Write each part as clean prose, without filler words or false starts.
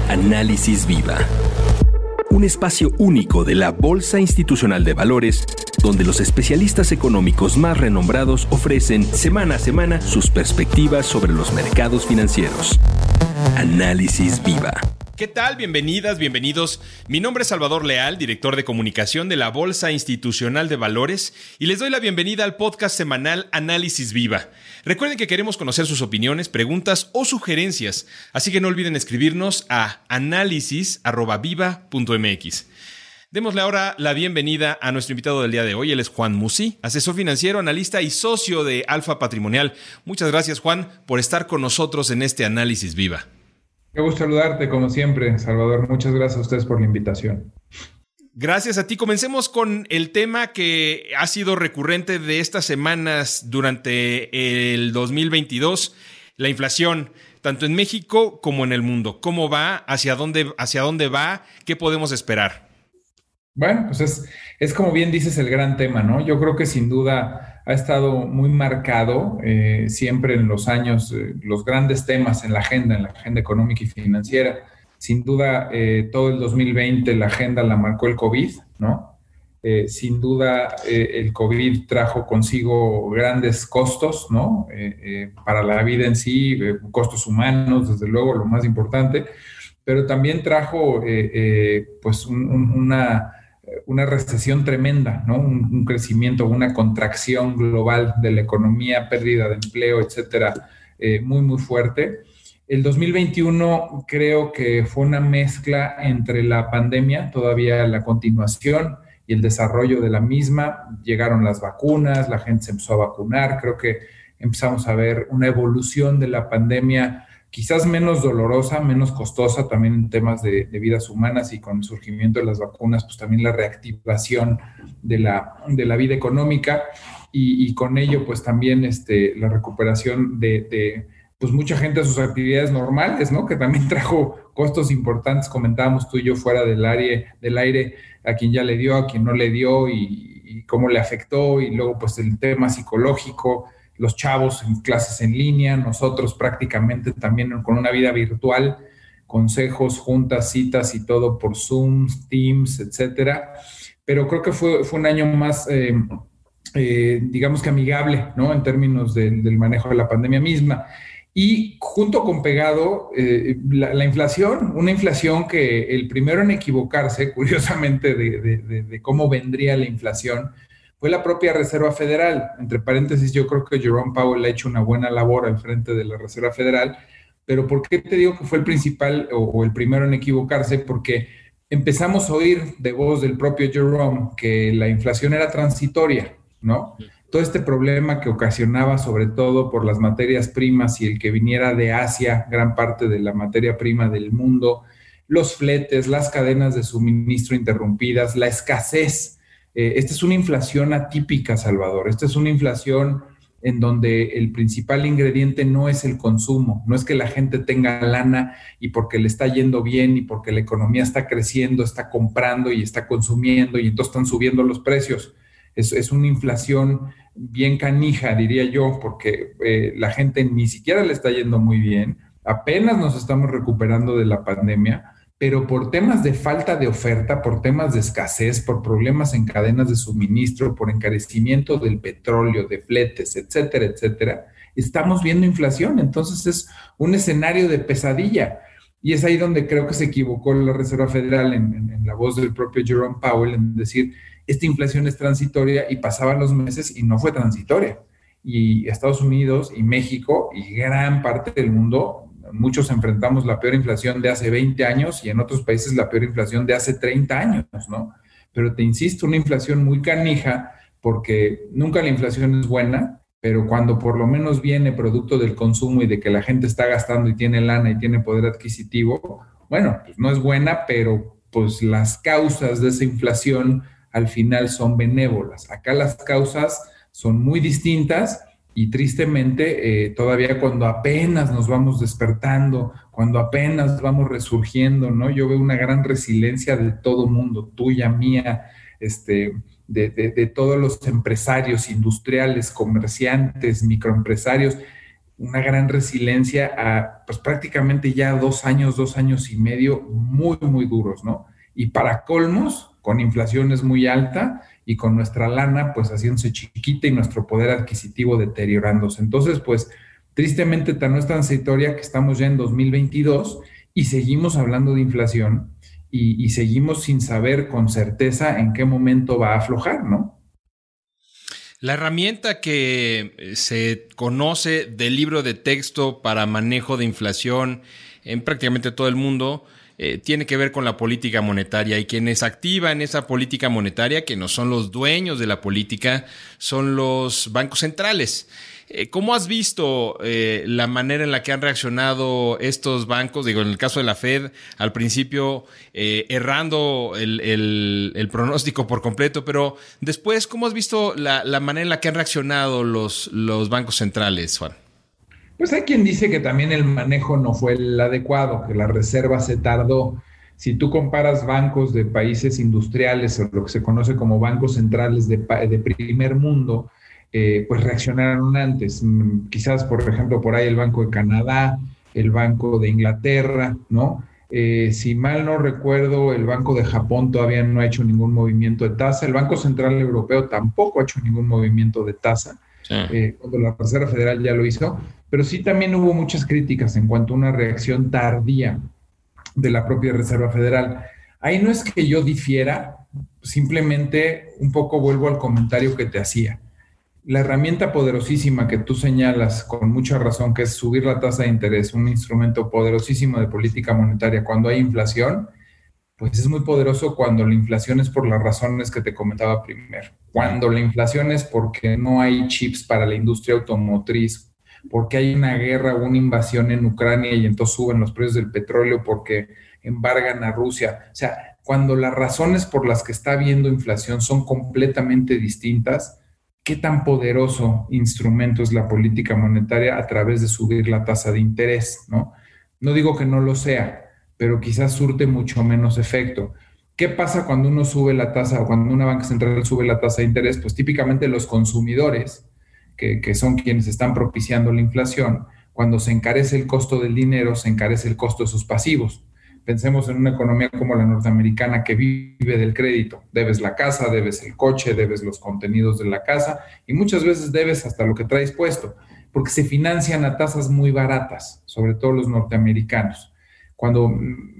Análisis Viva. Un espacio único de la Bolsa Institucional de Valores, donde los especialistas económicos más renombrados ofrecen semana a semana sus perspectivas sobre los mercados financieros. Análisis Viva. ¿Qué tal? Bienvenidas, bienvenidos. Mi nombre es Salvador Leal, director de comunicación de la Bolsa Institucional de Valores, y les doy la bienvenida al podcast semanal Análisis Viva. Recuerden que queremos conocer sus opiniones, preguntas o sugerencias, así que no olviden escribirnos a análisis@viva.mx. Démosle ahora la bienvenida a nuestro invitado del día de hoy. Él es Juan Musi, asesor financiero, analista y socio de Alfa Patrimonial. Muchas gracias, Juan, por estar con nosotros en este Análisis Viva. Qué gusto saludarte, como siempre, Salvador. Muchas gracias a ustedes por la invitación. Gracias a ti. Comencemos con el tema que ha sido recurrente de estas semanas durante el 2022, la inflación, tanto en México como en el mundo. ¿Cómo va? ¿Hacia dónde va? ¿Qué podemos esperar? Bueno, pues es como bien dices el gran tema, ¿no? Yo creo que sin duda ha estado muy marcado siempre en los años los grandes temas en la agenda económica y financiera. Sin duda, todo el 2020 la agenda la marcó el COVID, ¿no? Sin duda, el COVID trajo consigo grandes costos, ¿no? Para la vida en sí, costos humanos, desde luego, lo más importante, pero también trajo pues una recesión tremenda, ¿no? Un crecimiento, una contracción global de la economía, pérdida de empleo, etcétera, muy, muy fuerte. El 2021 creo que fue una mezcla entre la pandemia, todavía la continuación y el desarrollo de la misma. Llegaron las vacunas, la gente se empezó a vacunar. Creo que empezamos a ver una evolución de la pandemia quizás menos dolorosa, menos costosa también en temas de vidas humanas, y con el surgimiento de las vacunas, pues también la reactivación de la vida económica y con ello pues también la recuperación de pues mucha gente a sus actividades normales, ¿no? Que también trajo costos importantes. Comentábamos tú y yo fuera del aire a quien ya le dio, a quien no le dio y cómo le afectó, y luego pues el tema psicológico, los chavos en clases en línea, nosotros prácticamente también con una vida virtual, consejos, juntas, citas y todo por Zoom, Teams, etcétera. Pero creo que fue un año más, digamos que amigable, ¿no? En términos del manejo de la pandemia misma. Y junto con pegado, la inflación, una inflación que el primero en equivocarse, curiosamente, de cómo vendría la inflación, fue la propia Reserva Federal. Entre paréntesis, yo creo que Jerome Powell ha hecho una buena labor al frente de la Reserva Federal, pero ¿por qué te digo que fue el principal o el primero en equivocarse? Porque empezamos a oír de voz del propio Jerome que la inflación era transitoria, ¿no? Todo este problema que ocasionaba sobre todo por las materias primas y el que viniera de Asia, gran parte de la materia prima del mundo, los fletes, las cadenas de suministro interrumpidas, la escasez. Esta es una inflación atípica, Salvador. Esta es una inflación en donde el principal ingrediente no es el consumo, no es que la gente tenga lana y porque le está yendo bien y porque la economía está creciendo, está comprando y está consumiendo y entonces están subiendo los precios. Es una inflación bien canija, diría yo, porque la gente ni siquiera le está yendo muy bien. Apenas nos estamos recuperando de la pandemia, pero por temas de falta de oferta, por temas de escasez, por problemas en cadenas de suministro, por encarecimiento del petróleo, de fletes, etcétera, etcétera, estamos viendo inflación. Entonces es un escenario de pesadilla. Y es ahí donde creo que se equivocó la Reserva Federal en la voz del propio Jerome Powell en decir, esta inflación es transitoria, y pasaban los meses y no fue transitoria. Y Estados Unidos y México y gran parte del mundo, muchos enfrentamos la peor inflación de hace 20 años y en otros países la peor inflación de hace 30 años, ¿no? Pero te insisto, una inflación muy canija, porque nunca la inflación es buena, pero cuando por lo menos viene producto del consumo y de que la gente está gastando y tiene lana y tiene poder adquisitivo, bueno, pues no es buena, pero pues las causas de esa inflación al final son benévolas. Acá las causas son muy distintas y tristemente todavía cuando apenas nos vamos despertando, cuando apenas vamos resurgiendo, ¿no? Yo veo una gran resiliencia de todo mundo, tuya, mía, de todos los empresarios industriales, comerciantes, microempresarios. una gran resiliencia a pues prácticamente ya 2 años y medio muy, muy duros, ¿no? Y para colmos, con inflaciones muy alta y con nuestra lana pues haciéndose chiquita y nuestro poder adquisitivo deteriorándose. Entonces, pues tristemente no es tan historia que estamos ya en 2022 y seguimos hablando de inflación y seguimos sin saber con certeza en qué momento va a aflojar, ¿no? La herramienta que se conoce del libro de texto para manejo de inflación en prácticamente todo el mundo tiene que ver con la política monetaria, y quienes activan esa política monetaria, que no son los dueños de la política, son los bancos centrales. ¿Cómo has visto la manera en la que han reaccionado estos bancos? Digo, en el caso de la Fed, al principio errando el pronóstico por completo, pero después, ¿cómo has visto la manera en la que han reaccionado los bancos centrales, Juan? Pues hay quien dice que también el manejo no fue el adecuado, que la reserva se tardó. Si tú comparas bancos de países industriales o lo que se conoce como bancos centrales de primer mundo, pues reaccionaron antes. Quizás, por ejemplo, por ahí el Banco de Canadá, el Banco de Inglaterra, ¿no? Si mal no recuerdo, el Banco de Japón todavía no ha hecho ningún movimiento de tasa. El Banco Central Europeo tampoco ha hecho ningún movimiento de tasa. Sí. Cuando la Reserva Federal ya lo hizo. Pero sí también hubo muchas críticas en cuanto a una reacción tardía de la propia Reserva Federal. Ahí no es que yo difiera, simplemente un poco vuelvo al comentario que te hacía. La herramienta poderosísima que tú señalas con mucha razón, que es subir la tasa de interés, un instrumento poderosísimo de política monetaria cuando hay inflación, pues es muy poderoso cuando la inflación es por las razones que te comentaba primero. Cuando la inflación es porque no hay chips para la industria automotriz, porque hay una guerra o una invasión en Ucrania y entonces suben los precios del petróleo porque embargan a Rusia. O sea, cuando las razones por las que está habiendo inflación son completamente distintas, ¿qué tan poderoso instrumento es la política monetaria a través de subir la tasa de interés, ¿no? No digo que no lo sea, pero quizás surte mucho menos efecto. ¿Qué pasa cuando uno sube la tasa o cuando una banca central sube la tasa de interés? Pues típicamente los consumidores, que son quienes están propiciando la inflación, cuando se encarece el costo del dinero, se encarece el costo de sus pasivos. Pensemos en una economía como la norteamericana que vive del crédito. Debes la casa, debes el coche, debes los contenidos de la casa y muchas veces debes hasta lo que traes puesto, porque se financian a tasas muy baratas, sobre todo los norteamericanos. Cuando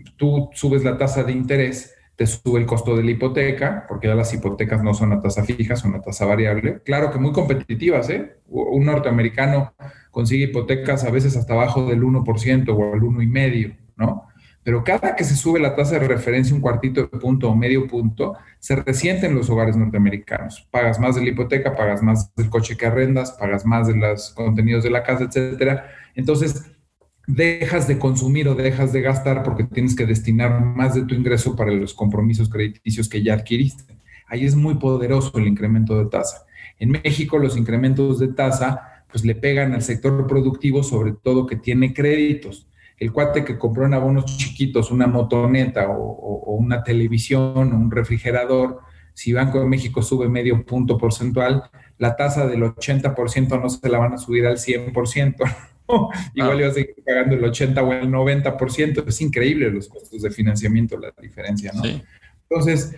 tú subes la tasa de interés, te sube el costo de la hipoteca, porque ya las hipotecas no son a tasa fija, son a tasa variable. Claro que muy competitivas, ¿eh? Un norteamericano consigue hipotecas a veces hasta abajo del 1% o al 1,5%, ¿no? Pero cada que se sube la tasa de referencia un cuartito de punto o medio punto, se resiente en los hogares norteamericanos. Pagas más de la hipoteca, pagas más del coche que arrendas, pagas más de los contenidos de la casa, etcétera. Entonces, dejas de consumir o dejas de gastar porque tienes que destinar más de tu ingreso para los compromisos crediticios que ya adquiriste. Ahí es muy poderoso el incremento de tasa. En México, los incrementos de tasa pues le pegan al sector productivo, sobre todo que tiene créditos. El cuate que compró en abonos chiquitos una motoneta o una televisión o un refrigerador, si Banco de México sube medio punto porcentual, la tasa del 80% no se la van a subir al 100%. Igual iba a seguir pagando el 80 o el 90%. Es increíble los costos de financiamiento, la diferencia, ¿no? Sí. Entonces,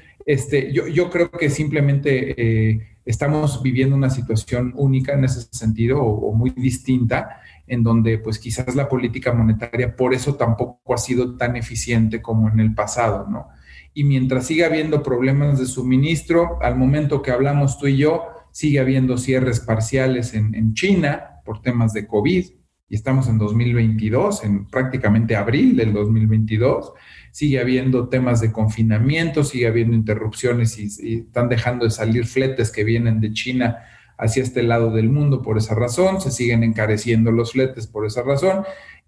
yo creo que simplemente estamos viviendo una situación única en ese sentido o muy distinta, en donde pues quizás la política monetaria por eso tampoco ha sido tan eficiente como en el pasado, ¿no? Y mientras siga habiendo problemas de suministro, al momento que hablamos tú y yo, sigue habiendo cierres parciales en China por temas de COVID, y estamos en 2022, en prácticamente abril del 2022, sigue habiendo temas de confinamiento, sigue habiendo interrupciones y están dejando de salir fletes que vienen de China hacia este lado del mundo por esa razón, se siguen encareciendo los fletes por esa razón.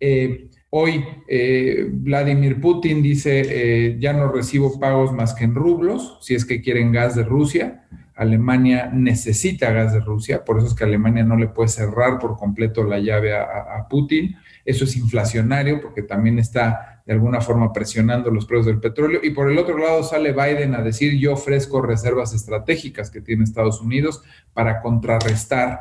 Hoy Vladimir Putin dice, ya no recibo pagos más que en rublos, si es que quieren gas de Rusia. Alemania necesita gas de Rusia, por eso es que Alemania no le puede cerrar por completo la llave a Putin. Eso es inflacionario porque también está de alguna forma presionando los precios del petróleo. Y por el otro lado sale Biden a decir, yo ofrezco reservas estratégicas que tiene Estados Unidos para contrarrestar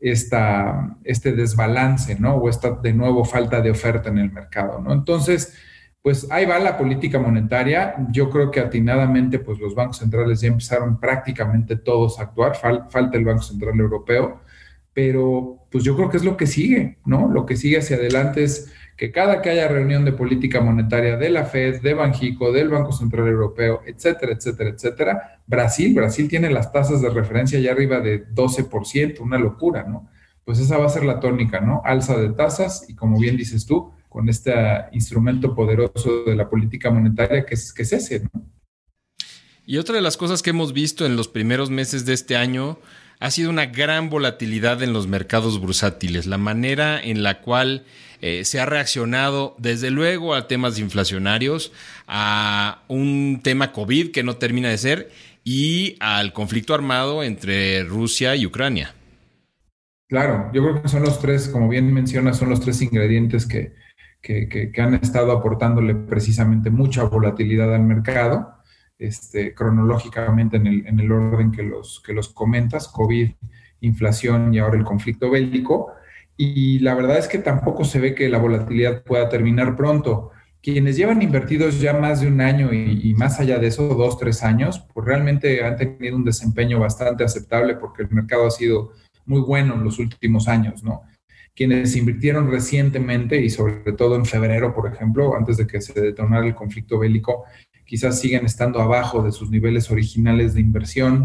este desbalance, ¿no? O esta, de nuevo, falta de oferta en el mercado, ¿no? Entonces, pues ahí va la política monetaria. Yo creo que atinadamente, pues los bancos centrales ya empezaron prácticamente todos a actuar. Falta el Banco Central Europeo, pero pues yo creo que es lo que sigue, ¿no? Lo que sigue hacia adelante es que cada que haya reunión de política monetaria de la Fed, de Banxico, del Banco Central Europeo, etcétera, etcétera, etcétera, Brasil tiene las tasas de referencia ya arriba de 12%, una locura, ¿no? Pues esa va a ser la tónica, ¿no? Alza de tasas y, como bien dices tú, con este instrumento poderoso de la política monetaria que es ese, ¿no? Y otra de las cosas que hemos visto en los primeros meses de este año ha sido una gran volatilidad en los mercados bursátiles, la manera en la cual se ha reaccionado desde luego a temas inflacionarios, a un tema COVID que no termina de ser y al conflicto armado entre Rusia y Ucrania. Claro, yo creo que son los tres, como bien mencionas, son los tres ingredientes que han estado aportándole precisamente mucha volatilidad al mercado. Cronológicamente en el orden que los comentas, COVID, inflación y ahora el conflicto bélico. Y la verdad es que tampoco se ve que la volatilidad pueda terminar pronto. Quienes llevan invertidos ya más de un año y más allá de eso, 2, 3 años, pues realmente han tenido un desempeño bastante aceptable porque el mercado ha sido muy bueno en los últimos años, ¿no? Quienes invirtieron recientemente y sobre todo en febrero, por ejemplo, antes de que se detonara el conflicto bélico, quizás siguen estando abajo de sus niveles originales de inversión,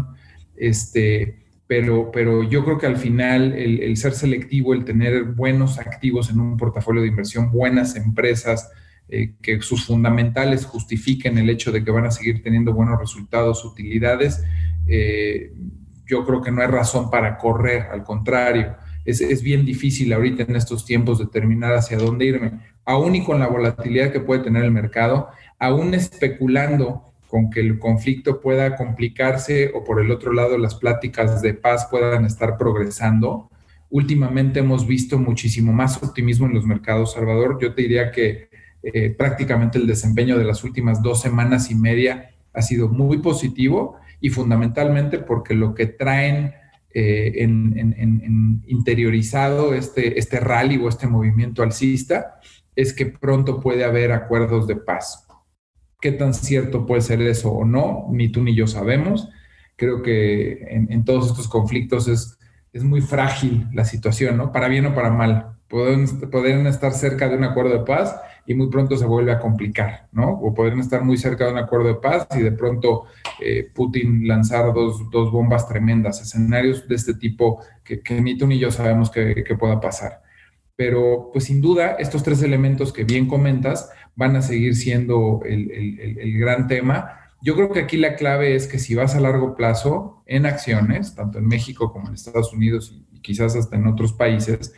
pero yo creo que al final el ser selectivo, el tener buenos activos en un portafolio de inversión, buenas empresas, que sus fundamentales justifiquen el hecho de que van a seguir teniendo buenos resultados, utilidades, yo creo que no hay razón para correr, al contrario. Es bien difícil ahorita en estos tiempos determinar hacia dónde irme, aún y con la volatilidad que puede tener el mercado, aún especulando con que el conflicto pueda complicarse o por el otro lado las pláticas de paz puedan estar progresando. Últimamente hemos visto muchísimo más optimismo en los mercados, Salvador. Yo te diría que prácticamente el desempeño de las últimas 2 semanas y media ha sido muy positivo y fundamentalmente porque lo que traen interiorizado este rally o este movimiento alcista es que pronto puede haber acuerdos de paz. ¿Qué tan cierto puede ser eso o no? Ni tú ni yo sabemos. Creo que en todos estos conflictos es muy frágil la situación, ¿no? Para bien o para mal. Podrían estar cerca de un acuerdo de paz y muy pronto se vuelve a complicar, ¿no? O podrían estar muy cerca de un acuerdo de paz y de pronto Putin lanzar dos bombas tremendas, escenarios de este tipo que ni tú ni yo sabemos que pueda pasar. Pero pues sin duda estos 3 elementos que bien comentas van a seguir siendo el gran tema. Yo creo que aquí la clave es que si vas a largo plazo en acciones, tanto en México como en Estados Unidos y quizás hasta en otros países,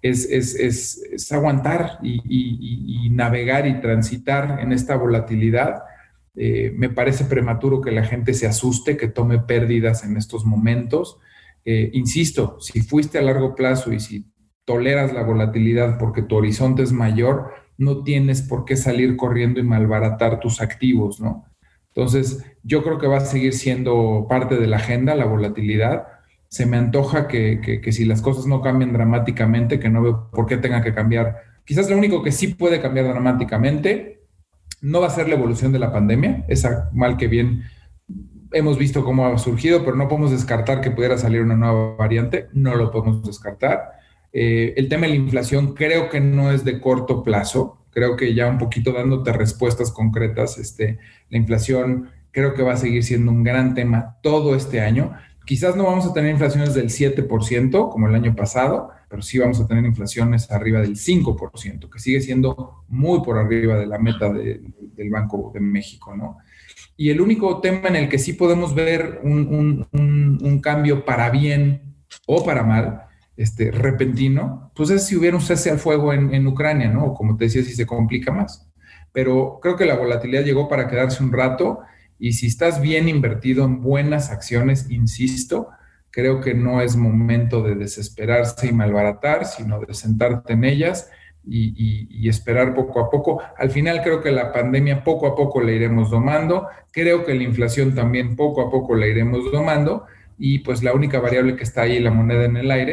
es aguantar y navegar y transitar en esta volatilidad. Me parece prematuro que la gente se asuste, que tome pérdidas en estos momentos. Insisto, si fuiste a largo plazo y si toleras la volatilidad porque tu horizonte es mayor, no tienes por qué salir corriendo y malbaratar tus activos, ¿no? Entonces, yo creo que va a seguir siendo parte de la agenda la volatilidad. Se me antoja que si las cosas no cambian dramáticamente, que no veo por qué tenga que cambiar. Quizás lo único que sí puede cambiar dramáticamente no va a ser la evolución de la pandemia, esa mal que bien hemos visto cómo ha surgido, pero no podemos descartar que pudiera salir una nueva variante, no lo podemos descartar. El tema de la inflación creo que no es de corto plazo, creo que ya un poquito dándote respuestas concretas, la inflación creo que va a seguir siendo un gran tema todo este año. Quizás no vamos a tener inflaciones del 7% como el año pasado, pero sí vamos a tener inflaciones arriba del 5%, que sigue siendo muy por arriba de la meta del Banco de México, ¿no? Y el único tema en el que sí podemos ver un cambio para bien o para mal, repentino, pues es si hubiera un cese al fuego en Ucrania, ¿no? O como te decía, si se complica más. Pero creo que la volatilidad llegó para quedarse un rato y si estás bien invertido en buenas acciones, insisto, creo que no es momento de desesperarse y malbaratar, sino de sentarte en ellas y esperar poco a poco. Al final creo que la pandemia poco a poco la iremos domando, creo que la inflación también poco a poco la iremos domando y pues la única variable que está ahí, la moneda en el aire,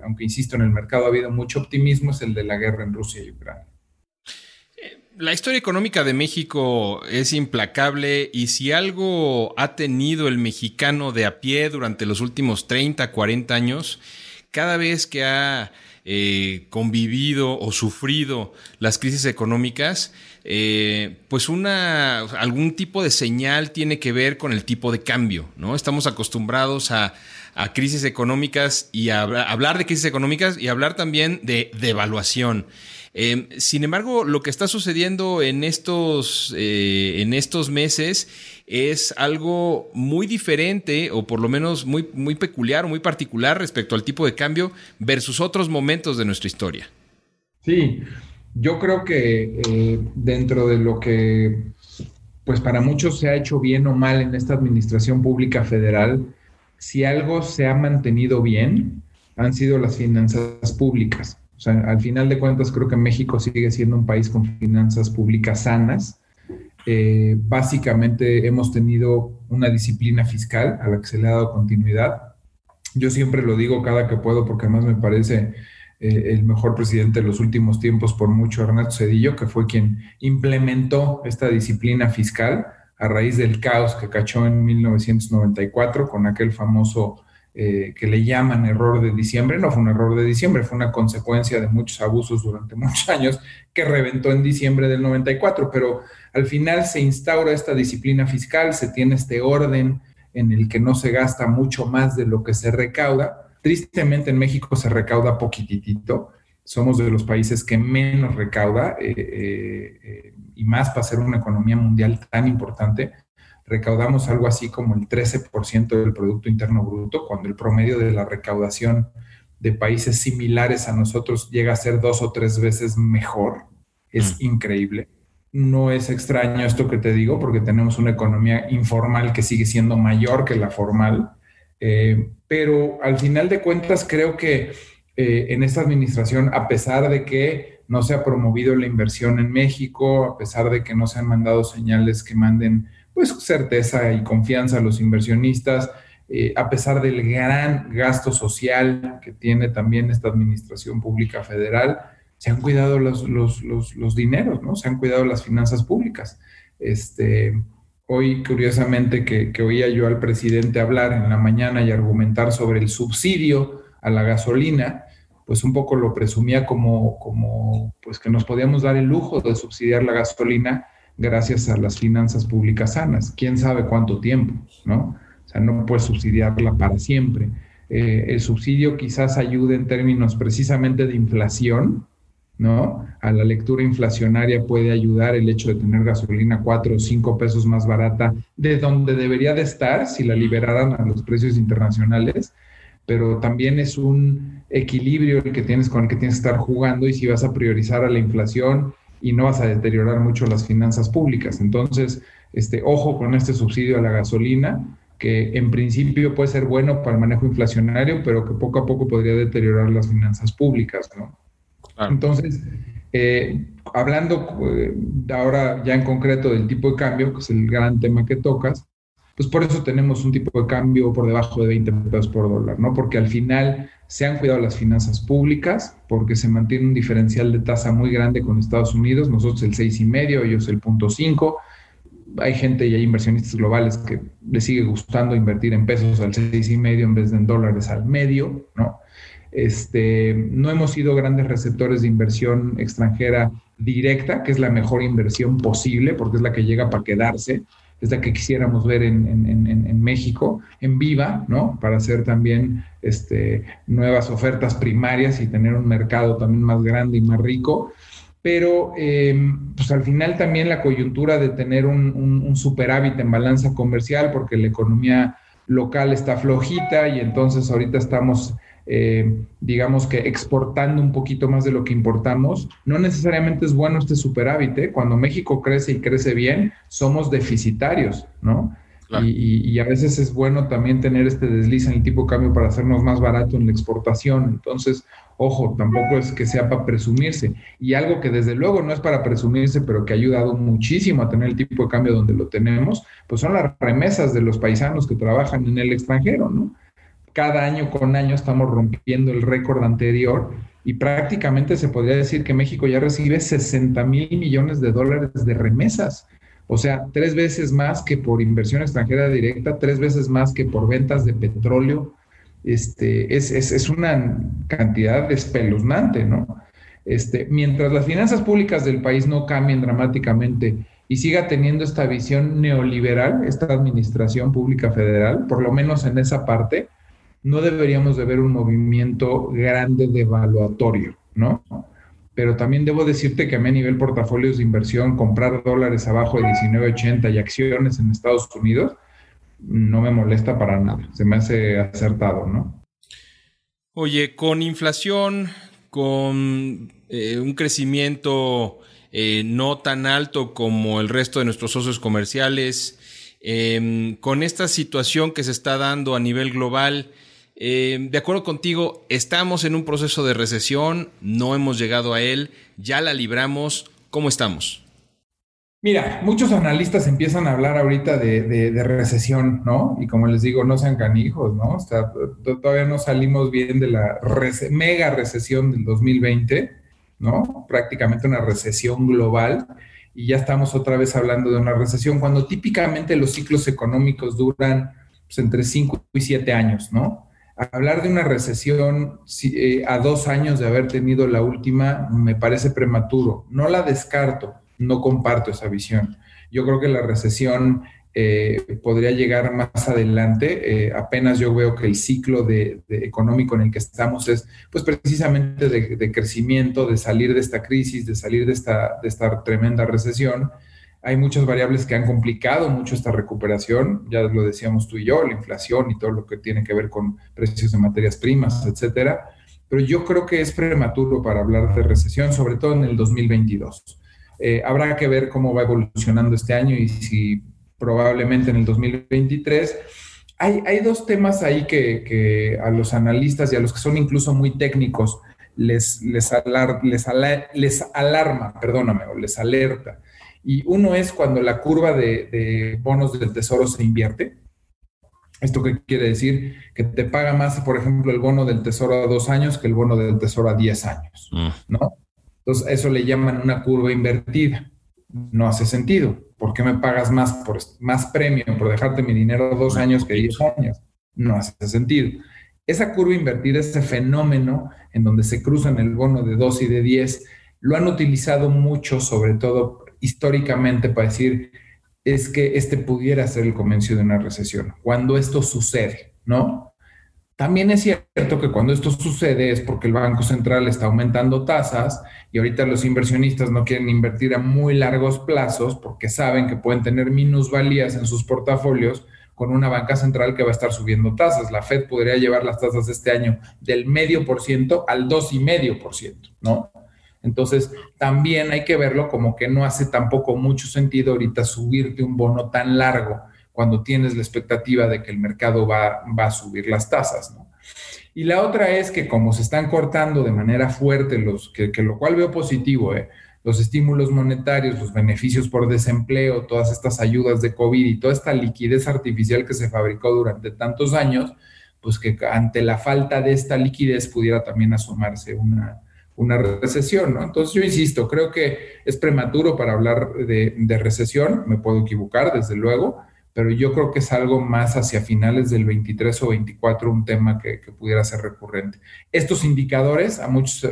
aunque insisto, en el mercado ha habido mucho optimismo, es el de la guerra en Rusia y Ucrania. La historia económica de México es implacable y si algo ha tenido el mexicano de a pie durante los últimos 30, 40 años, cada vez que ha convivido o sufrido las crisis económicas, pues algún tipo de señal tiene que ver con el tipo de cambio, ¿no? Estamos acostumbrados a crisis económicas y a hablar de crisis económicas y hablar también de devaluación. Sin embargo, lo que está sucediendo en estos meses es algo muy diferente o por lo menos muy, muy peculiar o muy particular respecto al tipo de cambio versus otros momentos de nuestra historia. Sí, yo creo que dentro de lo que pues para muchos se ha hecho bien o mal en esta administración pública federal, si algo se ha mantenido bien, han sido las finanzas públicas. O sea, al final de cuentas, creo que México sigue siendo un país con finanzas públicas sanas. Básicamente hemos tenido una disciplina fiscal a la que se le ha dado continuidad. Yo siempre lo digo cada que puedo porque además me parece el mejor presidente de los últimos tiempos por mucho, Ernesto Zedillo, que fue quien implementó esta disciplina fiscal a raíz del caos que cachó en 1994 con aquel famoso que le llaman error de diciembre. No fue un error de diciembre, fue una consecuencia de muchos abusos durante muchos años que reventó en diciembre del 94, pero al final se instaura esta disciplina fiscal, se tiene este orden en el que no se gasta mucho más de lo que se recauda. Tristemente en México se recauda poquitito, somos de los países que menos recauda y más para ser una economía mundial tan importante. Recaudamos algo así como el 13% del Producto Interno Bruto, cuando el promedio de la recaudación de países similares a nosotros llega a ser 2 o 3 veces mejor. Es increíble. No es extraño esto que te digo, porque tenemos una economía informal que sigue siendo mayor que la formal. Pero al final de cuentas creo que en esta administración, a pesar de que no se ha promovido la inversión en México, a pesar de que no se han mandado señales que manden pues certeza y confianza a los inversionistas, a pesar del gran gasto social que tiene también esta administración pública federal, se han cuidado los dineros, ¿no? Se han cuidado las finanzas públicas. Hoy, curiosamente, que oía yo al presidente hablar en la mañana y argumentar sobre el subsidio a la gasolina, pues un poco lo presumía como pues que nos podíamos dar el lujo de subsidiar la gasolina gracias a las finanzas públicas sanas. ¿Quién sabe cuánto tiempo, no? O sea, no puedes subsidiarla para siempre. El subsidio quizás ayude en términos precisamente de inflación, ¿no? A la lectura inflacionaria puede ayudar el hecho de tener gasolina 4 o 5 pesos más barata de donde debería de estar si la liberaran a los precios internacionales, pero también es un equilibrio el que tienes con el que tienes que estar jugando, y si vas a priorizar a la inflación y no vas a deteriorar mucho las finanzas públicas. Entonces, ojo con este subsidio a la gasolina, que en principio puede ser bueno para el manejo inflacionario, pero que poco a poco podría deteriorar las finanzas públicas, ¿no? Claro. Entonces, hablando ahora ya en concreto del tipo de cambio, que es el gran tema que tocas, pues por eso tenemos un tipo de cambio por debajo de 20 pesos por dólar, ¿no? Porque al final se han cuidado las finanzas públicas, porque se mantiene un diferencial de tasa muy grande con Estados Unidos, nosotros el 6,5, ellos el 0.5. Hay gente y hay inversionistas globales que les sigue gustando invertir en pesos al 6,5 en vez de en dólares al medio, ¿no? No hemos sido grandes receptores de inversión extranjera directa, que es la mejor inversión posible, porque es la que llega para quedarse, es la que quisiéramos ver en México, en viva, ¿no? Para hacer también nuevas ofertas primarias y tener un mercado también más grande y más rico. Pero pues al final también la coyuntura de tener un superávit en balanza comercial, porque la economía local está flojita y entonces ahorita estamos digamos que exportando un poquito más de lo que importamos. No necesariamente es bueno este superávit, ¿eh? Cuando México crece y crece bien, somos deficitarios, ¿no? Claro. Y a veces es bueno también tener este desliz en el tipo de cambio para hacernos más barato en la exportación. Entonces, ojo, tampoco es que sea para presumirse. Y algo que desde luego no es para presumirse, pero que ha ayudado muchísimo a tener el tipo de cambio donde lo tenemos, pues son las remesas de los paisanos que trabajan en el extranjero, ¿no? cada año con año estamos rompiendo el récord anterior y prácticamente se podría decir que México ya recibe 60,000 millones de dólares de remesas. O sea, 3 veces más que por inversión extranjera directa, 3 veces más que por ventas de petróleo. Es una cantidad espeluznante, ¿no? Mientras las finanzas públicas del país no cambien dramáticamente y siga teniendo esta visión neoliberal, esta administración pública federal, por lo menos en esa parte, no deberíamos de ver un movimiento grande devaluatorio, ¿no? Pero también debo decirte que a mí a nivel portafolios de inversión, comprar dólares abajo de 19.80 y acciones en Estados Unidos, no me molesta para nada. Se me hace acertado, ¿no? Oye, con inflación, con un crecimiento no tan alto como el resto de nuestros socios comerciales, con esta situación que se está dando a nivel global, de acuerdo contigo, estamos en un proceso de recesión, no hemos llegado a él, ya la libramos, ¿cómo estamos? Mira, muchos analistas empiezan a hablar ahorita de recesión, ¿no? Y como les digo, no sean canijos, ¿no? O sea, todavía no salimos bien de la mega recesión del 2020, ¿no? Prácticamente una recesión global, y ya estamos otra vez hablando de una recesión, cuando típicamente los ciclos económicos duran pues, entre 5 y 7 años, ¿no? Hablar de una recesión a 2 años de haber tenido la última me parece prematuro. No la descarto, no comparto esa visión. Yo creo que la recesión podría llegar más adelante. Apenas yo veo que el ciclo económico en el que estamos es pues precisamente de crecimiento, de salir de esta crisis, de salir de esta tremenda recesión. Hay muchas variables que han complicado mucho esta recuperación, ya lo decíamos tú y yo, la inflación y todo lo que tiene que ver con precios de materias primas, etcétera. Pero yo creo que es prematuro para hablar de recesión, sobre todo en el 2022. Habrá que ver cómo va evolucionando este año y si probablemente en el 2023. Hay 2 temas ahí que a los analistas y a los que son incluso muy técnicos les alerta. Y uno es cuando la curva de bonos del tesoro se invierte. ¿Esto qué quiere decir? Que te paga más, por ejemplo, el bono del tesoro a 2 años que el bono del tesoro a 10 años, ¿no? Entonces, eso le llaman una curva invertida. No hace sentido. ¿Por qué me pagas más premio por dejarte mi dinero 2 años que 10 años? No hace sentido. Esa curva invertida, ese fenómeno en donde se cruzan el bono de 2 y de 10, lo han utilizado mucho, sobre todo históricamente, para decir es que pudiera ser el comienzo de una recesión. Cuando esto sucede, ¿no? También es cierto que cuando esto sucede es porque el Banco Central está aumentando tasas y ahorita los inversionistas no quieren invertir a muy largos plazos porque saben que pueden tener minusvalías en sus portafolios con una banca central que va a estar subiendo tasas. La Fed podría llevar las tasas este año del 0.5% al 2,5%, ¿no? Entonces, también hay que verlo como que no hace tampoco mucho sentido ahorita subirte un bono tan largo cuando tienes la expectativa de que el mercado va a subir las tasas, ¿no? Y la otra es que como se están cortando de manera fuerte lo cual veo positivo, los estímulos monetarios, los beneficios por desempleo, todas estas ayudas de COVID y toda esta liquidez artificial que se fabricó durante tantos años, pues que ante la falta de esta liquidez pudiera también asomarse una recesión, ¿no? Entonces yo insisto, creo que es prematuro para hablar de recesión, me puedo equivocar desde luego, pero yo creo que es algo más hacia finales del 23 o 24, un tema que pudiera ser recurrente. Estos indicadores a muchos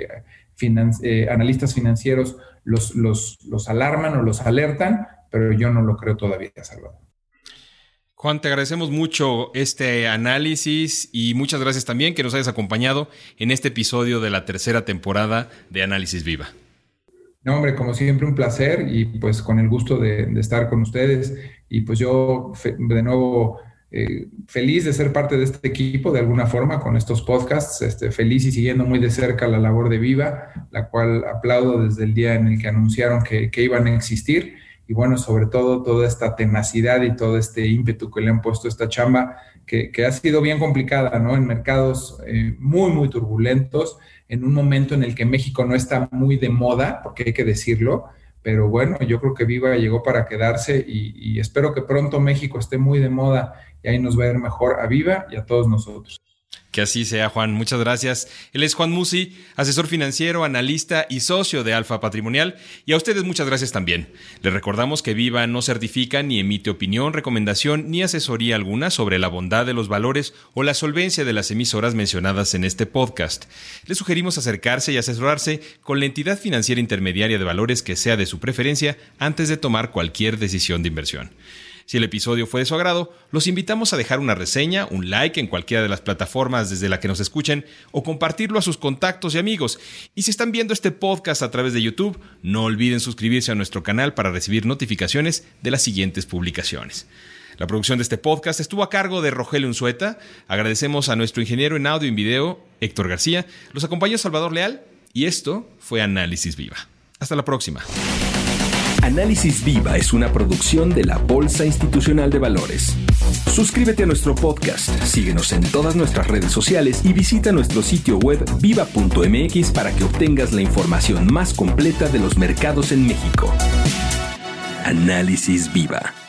analistas financieros los alarman o los alertan, pero yo no lo creo todavía, Salvador. Juan, te agradecemos mucho este análisis y muchas gracias también que nos hayas acompañado en este episodio de la 3ª temporada de Análisis Viva. No, hombre, como siempre un placer y pues con el gusto de estar con ustedes y pues yo de nuevo feliz de ser parte de este equipo de alguna forma con estos podcasts, feliz y siguiendo muy de cerca la labor de Viva, la cual aplaudo desde el día en el que anunciaron que iban a existir. Y bueno, sobre todo toda esta tenacidad y todo este ímpetu que le han puesto a esta chamba, que ha sido bien complicada, ¿no? En mercados muy, muy turbulentos, en un momento en el que México no está muy de moda, porque hay que decirlo, pero bueno, yo creo que Viva llegó para quedarse y espero que pronto México esté muy de moda y ahí nos va a ir mejor a Viva y a todos nosotros. Que así sea, Juan. Muchas gracias. Él es Juan Musi, asesor financiero, analista y socio de Alfa Patrimonial. Y a ustedes muchas gracias también. Les recordamos que Viva no certifica ni emite opinión, recomendación ni asesoría alguna sobre la bondad de los valores o la solvencia de las emisoras mencionadas en este podcast. Les sugerimos acercarse y asesorarse con la entidad financiera intermediaria de valores que sea de su preferencia antes de tomar cualquier decisión de inversión. Si el episodio fue de su agrado, los invitamos a dejar una reseña, un like en cualquiera de las plataformas desde la que nos escuchen o compartirlo a sus contactos y amigos. Y si están viendo este podcast a través de YouTube, no olviden suscribirse a nuestro canal para recibir notificaciones de las siguientes publicaciones. La producción de este podcast estuvo a cargo de Rogelio Unzueta. Agradecemos a nuestro ingeniero en audio y en video, Héctor García. Los acompañó Salvador Leal y esto fue Análisis Viva. Hasta la próxima. Análisis Viva es una producción de la Bolsa Institucional de Valores. Suscríbete a nuestro podcast, síguenos en todas nuestras redes sociales y visita nuestro sitio web viva.mx para que obtengas la información más completa de los mercados en México. Análisis Viva.